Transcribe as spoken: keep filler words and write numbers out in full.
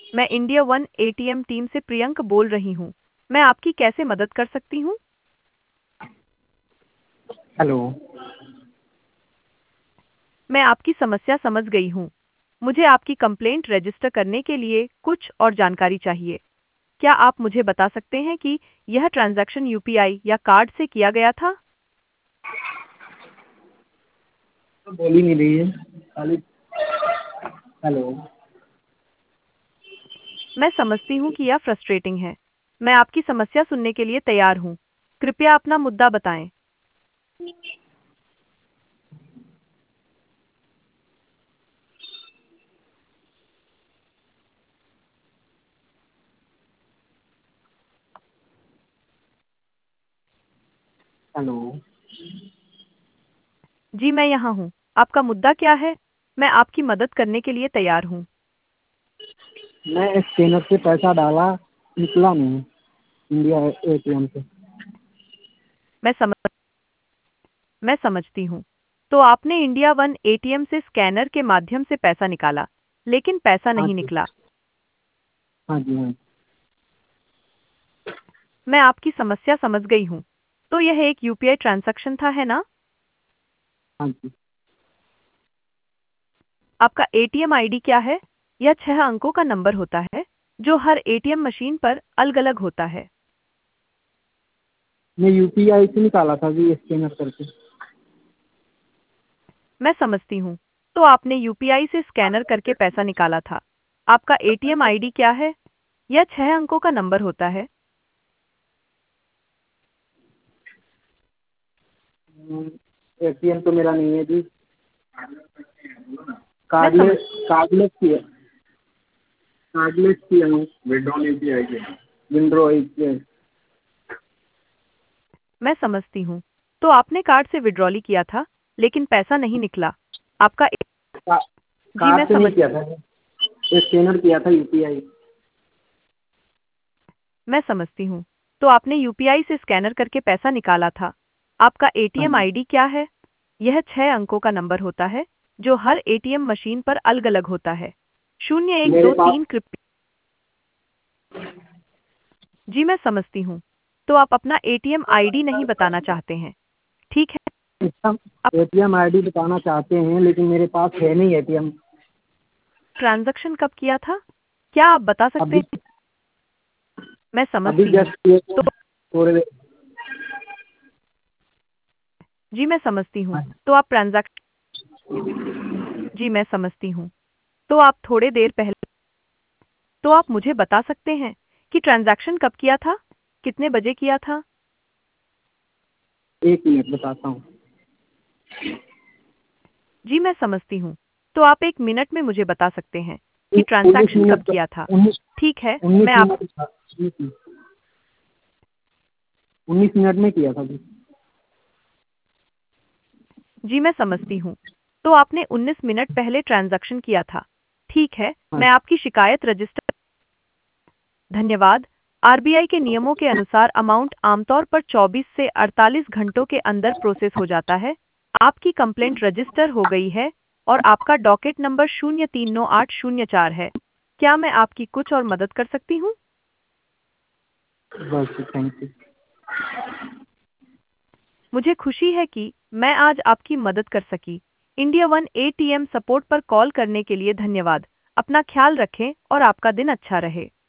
मैं India one ATM team से प्रियंक बोल रही हूँ। मैं आपकी कैसे मदद कर सकती हूँ? हेलो। मैं आपकी समस्या समझ गई हूँ। मुझे आपकी कंप्लेंट रजिस्टर करने के लिए कुछ और जानकारी चाहिए। क्या आप मुझे बता सकते हैं कि यह ट्रांजैक्शन यूपीआई या कार्ड से किया गया था? तो बोल ही नहीं रही है खाली। हेलो। मैं समझती हूँ कि यह फ्रस्ट्रेटिंग है। मैं आपकी समस्या सुनने के लिए तैयार हूँ। कृपया अपना मुद्दा बताएं। हेलो। जी मैं यहाँ हूँ। आपका मुद्दा क्या है? मैं आपकी मदद करने के लिए तैयार हूँ। मैं स्कैनर से पैसा डाला, निकला नहीं इंडिया एटीएम से। मैं समझ मैं समझती हूँ। तो आपने इंडिया वन एटीएम से स्कैनर के माध्यम से पैसा निकाला, लेकिन पैसा हाँ नहीं जी। निकला। हाँ जी। हाँ। मैं आपकी समस्या समझ गई हूँ। तो यह एक यूपीआई ट्रांजैक्शन था, है ना? हाँ जी। आपका एटीएम आईडी क्या है? यह छह अंकों का नंबर होता है, जो हर एटीएम मशीन पर अलग-अलग होता है। मैं यूपीआई से निकाला था जी, स्कैनर करके। मैं समझती हूँ। तो आपने यूपीआई से स्कैनर करके पैसा निकाला था। आपका एटीएम आईडी क्या है? यह छह अंकों का नंबर होता है। एटीएम तो मेरा नहीं है जी। मैं समझ कार्डलेस कार्डलेस किया कार्डलेस किया हूँ। विड्रॉल यूपीआई किया। Withdrawal UPI. मैं समझती हूँ। तो आपने कार्ड से विड्रॉली किया था, लेकिन पैसा नहीं निकला। आपका ए- का, जी मैं कार्ड से नहीं समझ किया था, स्कैनर किया था यूपीआई। मैं समझती हूँ। तो आपने यूपीआई से स्कैनर करके पैसा निकाला था। आपका हाँ एटीएम जी। आईडी क्या है? यह छह अंकों का नंबर होता है, जो हर एटीएम मशीन पर अलग-अलग होता है। शून्य एक मेरे दो पास तीन कृपया। जी मैं समझती हूँ। तो आप अपना एटीएम आईडी नहीं बताना चाहते हैं। ठीक है। आप एटीएम आईडी बताना चाहते हैं, लेकिन मेरे पास है नहीं एटीएम। ट्रांजैक्शन कब किया था? क्या आप बता सकते अभी हैं? मैं अभी समझती हूँ। जस्ट किए थे, तो थोड़े देर। जी मैं समझती हूँ। हाँ। तो आप ट्रांजैक्शन जी मैं समझती हूँ। तो आप थोड़े देर पहले तो आप मुझे बता सकते हैं कि ट्रांजैक्शन कब किया था? कितने बजे किया था? एक मिनट बताता हूँ। जी मैं समझती हूँ। तो आप एक मिनट में मुझे बता सकते हैं कि उन्नीस ट्रांजैक्शन कब मिनट किया था? उन्नीस ठीक है, उन्नीस मैं आप मिनट था, उन्नीस मिनट उन्नीस मिनट में किया था जी। जी मैं समझती हूँ। तो आपने उन्नीस मिनट पहले ट्रांजैक्शन किया था। ठीक है, हाँ। मैं आपकी शिकायत रजिस्टर धन्यवाद। आरबीआई के नियमों के अनुसार अमाउंट आमतौर पर चौबीस से अड़तालीस घंटों के अंदर प्रोसेस हो जाता है। आपकी कंप्लेंट रजिस्टर हो गई है और आपका डॉकेट नंबर शून्य तीन नौ आठ शून्य चार है। क्या मैं आपकी कुछ और मदद कर सकती हूँ? बस, थैंक यू। मुझे खुशी है कि मैं आज आपकी मदद कर सकी। इंडिया वन एटीएम सपोर्ट पर कॉल करने के लिए धन्यवाद। अपना ख्याल रखें और आपका दिन अच्छा रहे।